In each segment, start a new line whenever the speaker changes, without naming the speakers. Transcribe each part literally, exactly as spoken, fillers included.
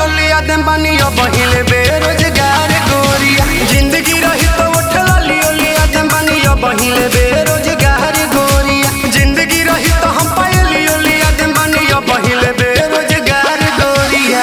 ओलिया दे बनियो बहिले बेरोजगार गोरिया। जिंदगी रही तो उठला ली ओलिया दे बनियो बहिले बेरोजगार गोरिया। जिंदगी रही तो हम पायली ओलिया दे बनियो बहिले बेरोजगार गोरिया।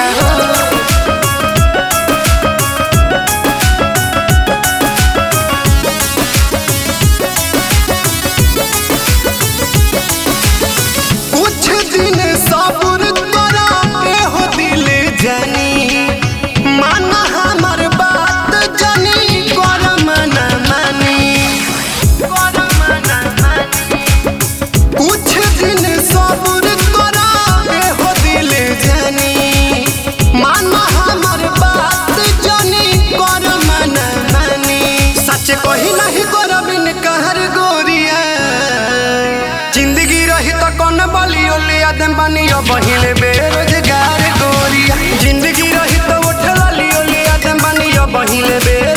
कुछ दिन सब्र करा पे हो दिल जानी, माना हमर बात जानी कर मन मानी, कर मन मानी। कुछ दिन सब्र करा पे हो दिल जानी, माना हमर बात जानी कर मन मानी। सच कही नहीं करबिन कहर गोरिया। जिंदगी रही तो कौन बोली ओलिया दे बनियो बहिले बेरोजगार गोरिया। जिंदगी रही तो उठला ली ओलिया दे बनियो बहिले बेरोजगार।